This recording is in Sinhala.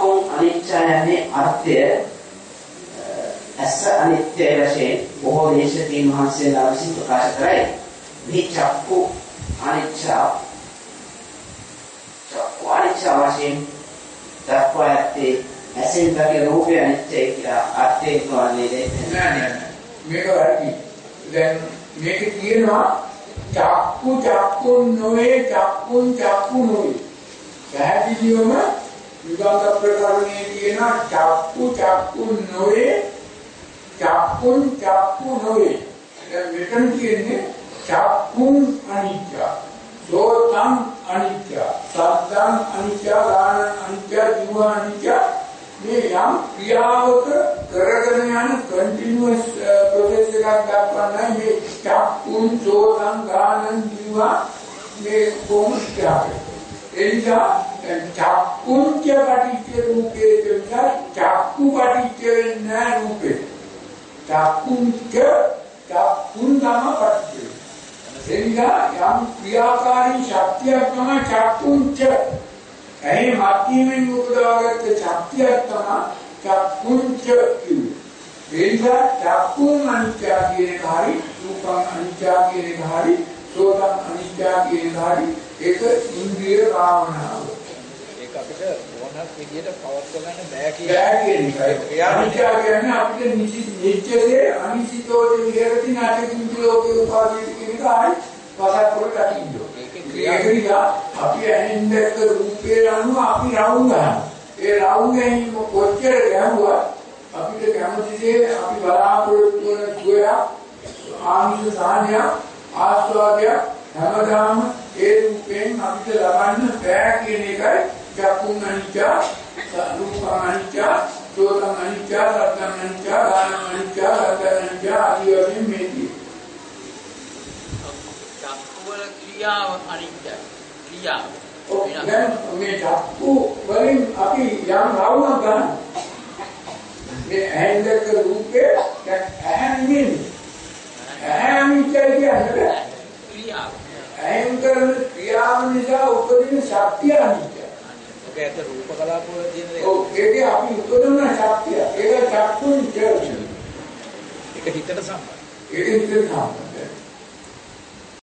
චක්කුම් අනිච්චය යන්නේ අර්ථය ඇස අනිත්‍ය වශයෙන් බොහෝ දේශකයන් වහන්සේලා විසින් ප්‍රකාශ කරයි. මේ චක්කු අනිච්ච වශයෙන් දක්වා ඇත්තේ ඇසෙන් දකින රූපය අනිත්‍යයි කියලා අර්ථයෙන් තෝරන්නේ නෑ. මේක වැරදි. දැන් මේක කියනවා චක්කුන් නොවේ චක්කුන් නොවේ. පැහැදිලිවම විභාග ප්‍රකරණයේ තියෙන චක්කුන් නොවේ චක්කුන් නොවේ. දැන් මෙතන කියන්නේ චක්කුන් අනිත්‍ය, සෝතං අනිත්‍ය, සද්දං අනිත්‍ය, ගානං අනිත්‍ය, ජීව අනිත්‍ය. මේ යම් ක්‍රියාවක කරගෙන යන කන්ටිනියස් ප්‍රොසෙස් එකක් දක්වන්නේ මේ චක්කුන්, සෝතං, ගානං, ජීව මේ කොමුස්ත්‍යාවේ. එනිසා චක්කුංච පටිච්ච රූපේ කියලා චක්කු පටිච්ච වෙන්නේ රූපේ. චක්කුංච චක්කුන් තම පටිච්ච. එනිසා යම් ක්‍රියාකාරී ශක්තියක් තමයි චක්කුංච. එහි මධ්‍යමෙන් උපදවාගත්ත ශක්තියක් තමයි චක්කුංච කියන්නේ. එනිසා චක්කුන් අනිත්‍ය කියන එක හරි, රූපං අනිත්‍ය කියන එක හරි, සෝතං අනිත්‍ය කියන එක හරි ඒක ඉන්ද්‍රිය භාවනාව. ඒක අපිට ඕනක් විදියට පවත්ව ගන්න බෑ කියන එකයි. අනිත්‍ය කියන්නේ අපිට නිශ්චිතයේ අනිසිතෝද විහෙරති නාටකින්ද්‍රියෝගේ උපාදීත කියන එක හරි පසක් කොට දකින්නෝ. ඒක නිසා අපි ඇහෙන් දැක්ක රූපේ අනුව අපි රවුම් ගන්නවා. ඒ රවුම් ගැනීම කොච්චර ගැහුවා අපිට කැමති දේ අපි බලාපොරොත්තු වන සුවය ආමිෂ සාහනය ආස්වාදය හැමදාම ඒ රූපයෙන් අපිට ලබන්න බෑ කියන එකයි චක්කුන් අනිත්‍ය, රූපං අනිත්‍ය, සෝතං අනිත්‍ය, සද්දං අනිත්‍ය, ගානං අනිත්‍ය, රසං අනිත්‍ය ආදී වශයෙන් මේකයි. චක්කු වල ක්‍රියාව අනිත්‍යයි. ක්‍රියාව. දැන් මේ චක්කු වලින් අපි යම් රවුමක් ගන්න. මේ ඇහෙන් දැක්ක රූපේ ඇහෙන් නෙමෙයි. ඇහැ අනිත්‍ය කියන්නේ ක්‍රියාව. ඇහෙන් කරන ක්‍රියාව නිසා උපදින ශක්තිය අනිත්‍යයි. ඔක ඇත්ත රූප කලාප වල තියෙන දේ. ඔව් ඒක අපි උපදින ශක්තිය. ඒක චක්කුන් කියන්නේ. ඒක හිතට සම්බන්ධයි. ඒක හිතට සම්බන්ධයි.